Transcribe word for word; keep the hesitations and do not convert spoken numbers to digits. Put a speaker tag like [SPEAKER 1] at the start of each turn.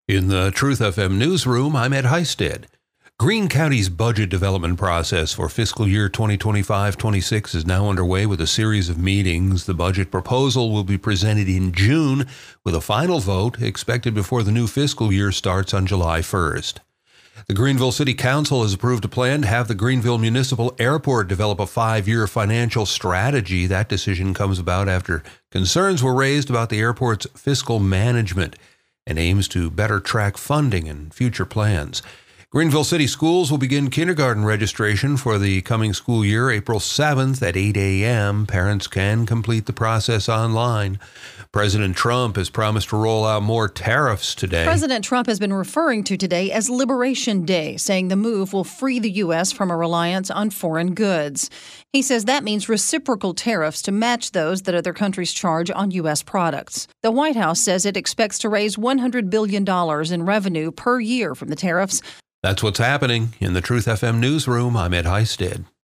[SPEAKER 1] In the Truth F M newsroom, I'm Ed Heisted. Greene County's budget development process for fiscal year twenty twenty-five twenty-six is now underway with a series of meetings. The budget proposal will be presented in June, with a final vote expected before the new fiscal year starts on July first. The Greenville City Council has approved a plan to have the Greenville Municipal Airport develop a five-year financial strategy. That decision comes about after concerns were raised about the airport's fiscal management and aims to better track funding and future plans. Greenville City Schools will begin kindergarten registration for the coming school year April seventh at eight a.m. Parents can complete the process online. President Trump has promised to roll out more tariffs today.
[SPEAKER 2] President Trump has been referring to today as Liberation Day, saying the move will free the U S from a reliance on foreign goods. He says that means reciprocal tariffs to match those that other countries charge on U S products. The White House says it expects to raise one hundred billion dollars in revenue per year from the tariffs.
[SPEAKER 1] That's what's happening in the Truth F M newsroom. I'm Ed Heisted.